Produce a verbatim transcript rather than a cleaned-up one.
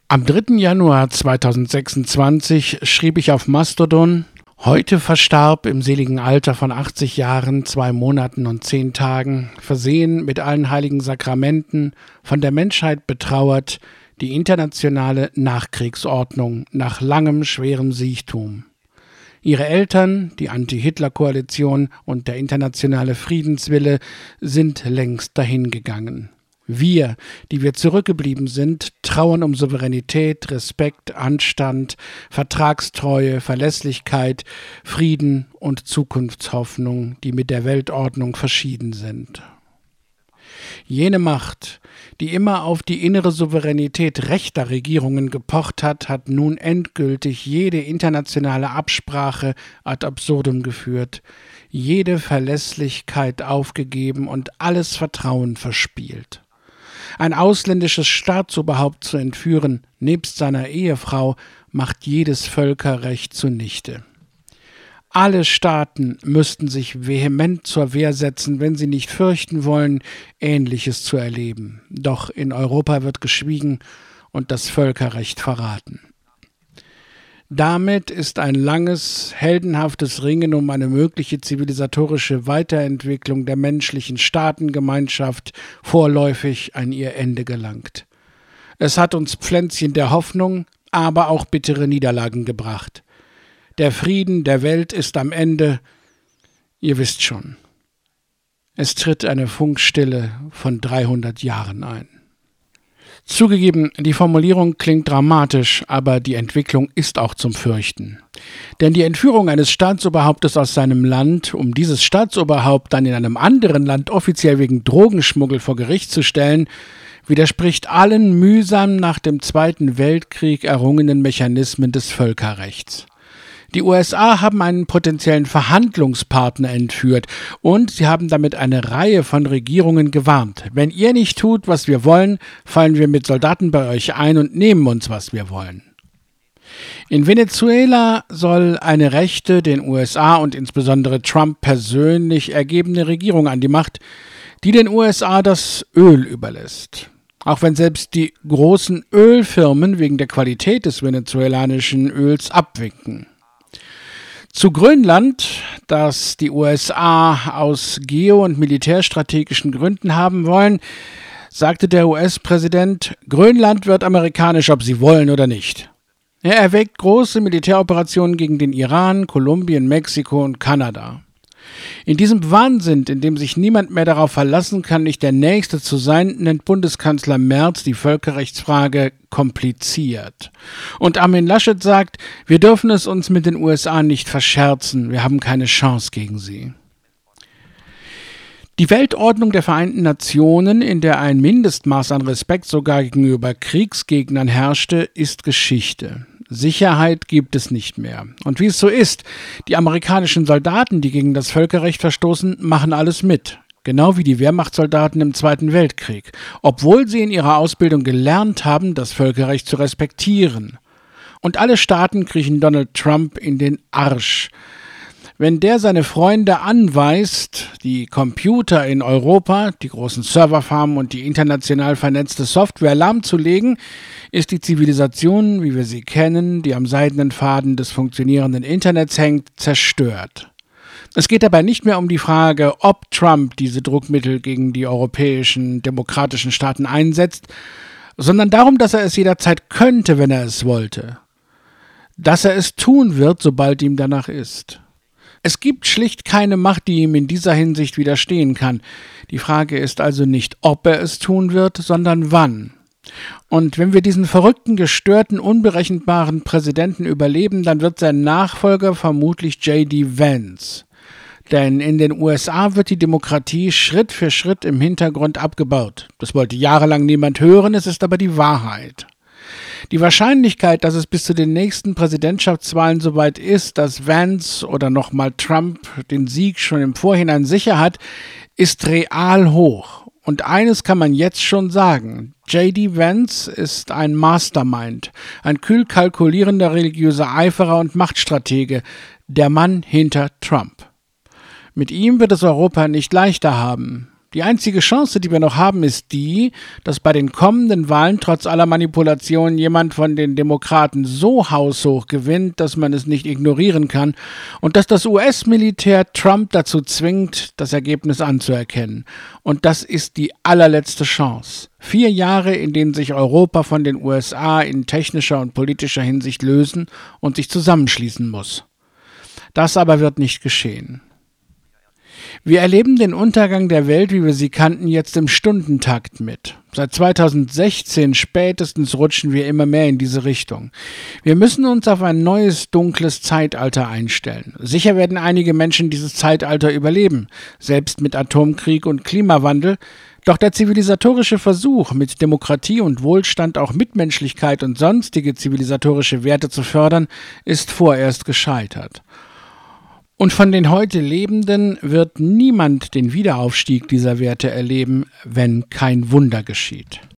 Am dritten Januar zweitausendsechsundzwanzig schrieb ich auf Mastodon: Heute verstarb im seligen Alter von achtzig Jahren, zwei Monaten und zehn Tagen, versehen mit allen heiligen Sakramenten, von der Menschheit betrauert, die internationale Nachkriegsordnung nach langem schwerem Siechtum. Ihre Eltern, die Anti-Hitler-Koalition und der internationale Friedenswille sind längst dahingegangen. Wir, die wir zurückgeblieben sind, trauern um Souveränität, Respekt, Anstand, Vertragstreue, Verlässlichkeit, Frieden und Zukunftshoffnung, die mit der Weltordnung verschieden sind. Jene Macht, die immer auf die innere Souveränität rechter Regierungen gepocht hat, hat nun endgültig jede internationale Absprache ad absurdum geführt, jede Verlässlichkeit aufgegeben und alles Vertrauen verspielt. Ein ausländisches Staatsoberhaupt zu entführen, nebst seiner Ehefrau, macht jedes Völkerrecht zunichte. Alle Staaten müssten sich vehement zur Wehr setzen, wenn sie nicht fürchten wollen, Ähnliches zu erleben. Doch in Europa wird geschwiegen und das Völkerrecht verraten. Damit ist ein langes, heldenhaftes Ringen um eine mögliche zivilisatorische Weiterentwicklung der menschlichen Staatengemeinschaft vorläufig an ihr Ende gelangt. Es hat uns Pflänzchen der Hoffnung, aber auch bittere Niederlagen gebracht. Der Frieden der Welt ist am Ende, ihr wisst schon. Es tritt eine Funkstille von dreihundert Jahren ein. Zugegeben, die Formulierung klingt dramatisch, aber die Entwicklung ist auch zum Fürchten. Denn die Entführung eines Staatsoberhauptes aus seinem Land, um dieses Staatsoberhaupt dann in einem anderen Land offiziell wegen Drogenschmuggel vor Gericht zu stellen, widerspricht allen mühsam nach dem Zweiten Weltkrieg errungenen Mechanismen des Völkerrechts. Die U S A haben einen potenziellen Verhandlungspartner entführt und sie haben damit eine Reihe von Regierungen gewarnt. Wenn ihr nicht tut, was wir wollen, fallen wir mit Soldaten bei euch ein und nehmen uns, was wir wollen. In Venezuela soll eine rechte, den U S A und insbesondere Trump persönlich ergebene Regierung an die Macht, die den U S A das Öl überlässt. Auch wenn selbst die großen Ölfirmen wegen der Qualität des venezolanischen Öls abwinken. Zu Grönland, das die U S A aus geo- und militärstrategischen Gründen haben wollen, sagte der U S-Präsident, Grönland wird amerikanisch, ob sie wollen oder nicht. Er erwägt große Militäroperationen gegen den Iran, Kolumbien, Mexiko und Kanada. In diesem Wahnsinn, in dem sich niemand mehr darauf verlassen kann, nicht der Nächste zu sein, nennt Bundeskanzler Merz die Völkerrechtsfrage kompliziert. Und Armin Laschet sagt, wir dürfen es uns mit den U S A nicht verscherzen, wir haben keine Chance gegen sie. Die Weltordnung der Vereinten Nationen, in der ein Mindestmaß an Respekt sogar gegenüber Kriegsgegnern herrschte, ist Geschichte. Sicherheit gibt es nicht mehr. Und wie es so ist, die amerikanischen Soldaten, die gegen das Völkerrecht verstoßen, machen alles mit. Genau wie die Wehrmachtssoldaten im Zweiten Weltkrieg. Obwohl sie in ihrer Ausbildung gelernt haben, das Völkerrecht zu respektieren. Und alle Staaten kriechen Donald Trump in den Arsch. Wenn der seine Freunde anweist, die Computer in Europa, die großen Serverfarmen und die international vernetzte Software lahmzulegen, ist die Zivilisation, wie wir sie kennen, die am seidenen Faden des funktionierenden Internets hängt, zerstört. Es geht dabei nicht mehr um die Frage, ob Trump diese Druckmittel gegen die europäischen demokratischen Staaten einsetzt, sondern darum, dass er es jederzeit könnte, wenn er es wollte. Dass er es tun wird, sobald ihm danach ist. Es gibt schlicht keine Macht, die ihm in dieser Hinsicht widerstehen kann. Die Frage ist also nicht, ob er es tun wird, sondern wann. Und wenn wir diesen verrückten, gestörten, unberechenbaren Präsidenten überleben, dann wird sein Nachfolger vermutlich J D Vance. Denn in den U S A wird die Demokratie Schritt für Schritt im Hintergrund abgebaut. Das wollte jahrelang niemand hören, es ist aber die Wahrheit. Die Wahrscheinlichkeit, dass es bis zu den nächsten Präsidentschaftswahlen soweit ist, dass Vance oder nochmal Trump den Sieg schon im Vorhinein sicher hat, ist real hoch. Und eines kann man jetzt schon sagen, J D Vance ist ein Mastermind, ein kühl kalkulierender religiöser Eiferer und Machtstratege, der Mann hinter Trump. Mit ihm wird es Europa nicht leichter haben. Die einzige Chance, die wir noch haben, ist die, dass bei den kommenden Wahlen trotz aller Manipulationen jemand von den Demokraten so haushoch gewinnt, dass man es nicht ignorieren kann und dass das U S-Militär Trump dazu zwingt, das Ergebnis anzuerkennen. Und das ist die allerletzte Chance. Vier Jahre, in denen sich Europa von den U S A in technischer und politischer Hinsicht lösen und sich zusammenschließen muss. Das aber wird nicht geschehen. Wir erleben den Untergang der Welt, wie wir sie kannten, jetzt im Stundentakt mit. Seit zweitausendsechzehn spätestens rutschen wir immer mehr in diese Richtung. Wir müssen uns auf ein neues, dunkles Zeitalter einstellen. Sicher werden einige Menschen dieses Zeitalter überleben, selbst mit Atomkrieg und Klimawandel. Doch der zivilisatorische Versuch, mit Demokratie und Wohlstand auch Mitmenschlichkeit und sonstige zivilisatorische Werte zu fördern, ist vorerst gescheitert. Und von den heute Lebenden wird niemand den Wiederaufstieg dieser Werte erleben, wenn kein Wunder geschieht.